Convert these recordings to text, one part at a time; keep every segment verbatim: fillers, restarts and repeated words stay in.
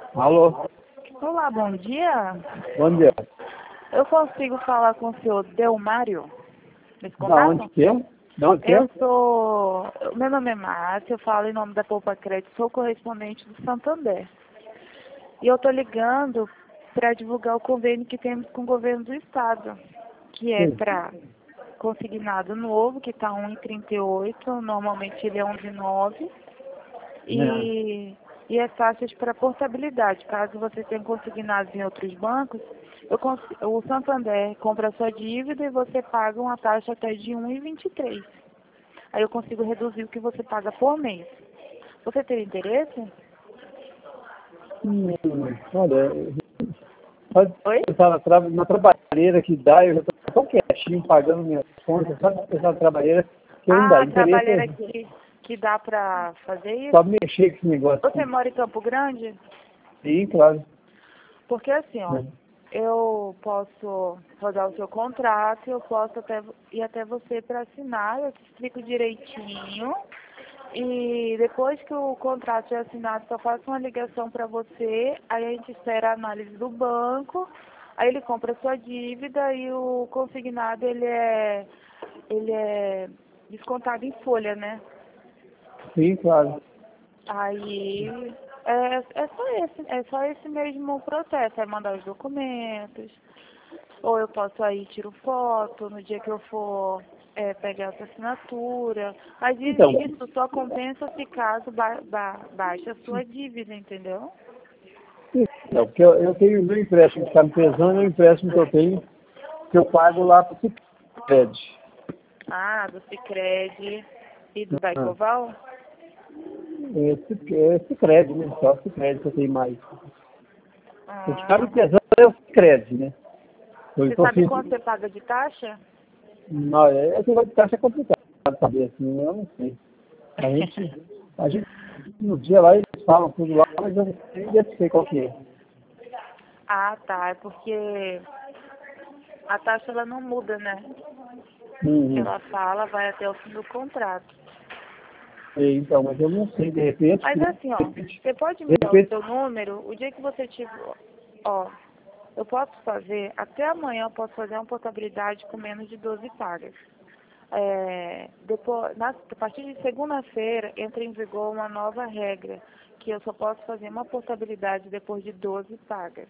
Alô? Olá, bom dia. Bom dia. Eu consigo falar com o senhor Delmário nesse Da contato? onde que é? Da onde que Eu é? sou... Meu nome é Márcia, eu falo em nome da Poupa Crédito, sou correspondente do Santander. E eu estou ligando para divulgar o convênio que temos com o governo do estado, que é Sim. para consignado novo, que está um vírgula trinta e oito, normalmente ele é um vírgula nove. E, e as taxas para portabilidade. Caso você tenha consignado em outros bancos, eu cons- o Santander compra a sua dívida e você paga uma taxa até de um vírgula vinte e três. Aí eu consigo reduzir o que você paga por mês. Você tem interesse? Hum, olha, pode Oi? pensar na, tra na trabalheira que dá, eu já estou tão quietinho pagando minhas contas, só de pensar na trabalheira que não dá. Ah, Interesse trabalheira é que, que dá para fazer só isso? mexer com esse negócio Você aqui. mora em Campo Grande? Sim, claro. Porque assim, ó, Né? eu posso rodar o seu contrato, eu posso até ir até você para assinar, eu te explico direitinho. E depois que o contrato é assinado, só faço uma ligação para você, aí a gente espera a análise do banco, aí ele compra a sua dívida e o consignado ele é, ele é descontado em folha, né? Sim, claro. Aí é, é só esse, é só esse mesmo processo, é mandar os documentos, ou eu posso aí tiro foto no dia que eu for é, pegar essa assinatura. Mas i- Então, isso só compensa se caso ba ba baixe a sua dívida, entendeu? então porque eu, eu tenho o meu empréstimo que está me pesando, é o empréstimo que eu tenho, que eu pago lá para o Cicred. Ah, do Sicredi e do Ah, Daicoval? esse, esse crédito, né? Só esse crédito que eu tenho mais. O que está me Ah, pesando é o crédito, né? Eu você estou sabe assim, quanto você paga de taxa? não, é, esse negócio de taxa é complicado saber, assim, eu não sei. A gente, a gente, no dia lá, eles falam tudo lá, mas eu nem sei qual que é. Ah, tá, é porque a taxa ela não muda, né? O que Uhum. ela fala vai até o fim do contrato. É, então, mas eu não sei, de repente, Mas de assim, ó, repente, você pode de me dar o repente, seu número, o dia que você tiver, ó, eu posso fazer, até amanhã eu posso fazer uma portabilidade com menos de doze pagas. É, depois, na, a partir de segunda-feira entra em vigor uma nova regra, que eu só posso fazer uma portabilidade depois de doze pagas.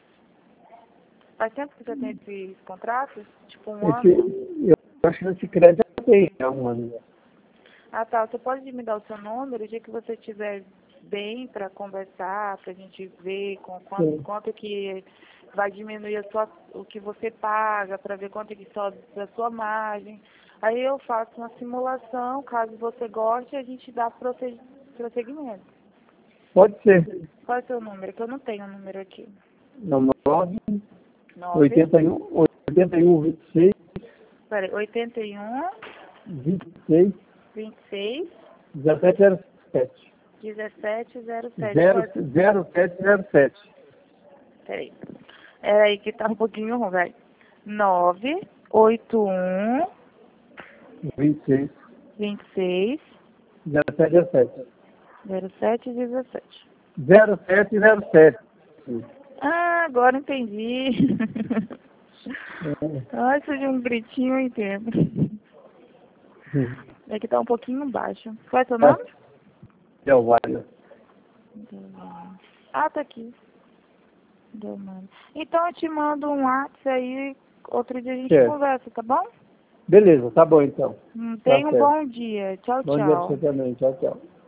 Faz tempo que você tem esses contratos? Tipo um esse, ano? eu acho que esse crédito já tem, é um ano. Ah, tá. Você pode me dar o seu número, o dia que você estiver bem para conversar, para a gente ver com quanto, Sim. quanto que vai diminuir a sua, o que você paga, para ver quanto que sobe da sua margem. Aí eu faço uma simulação, caso você goste, a gente dá prosse- prosseguimento. Pode ser. Qual é o seu número? Que eu não tenho o número aqui. Não, nove, Nove, oitenta e um, oitenta e um, vinte e seis, peraí, oitenta e um, vinte e seis, vinte e seis, dezessete zero sete. dezessete zero sete. Zero, Qual é? zero, sete, zero, sete. Peraí. É aí que tá um pouquinho ruim, vai. nove oito um vinte e seis, vinte e seis dezessete, dezessete. zero sete dezessete. zero sete zero sete. Ah, agora entendi. Ai, se de um gritinho eu entendo. É que tá um pouquinho baixo. Qual é seu nome? É o vale. Ah, tá aqui. Delmano. Então eu te mando um WhatsApp aí, outro dia a gente Certo. conversa, tá bom? Beleza, tá bom então. Hum, Tá Tenha um certo. bom dia. Tchau, Bom dia pra você tchau. também. Tchau, tchau.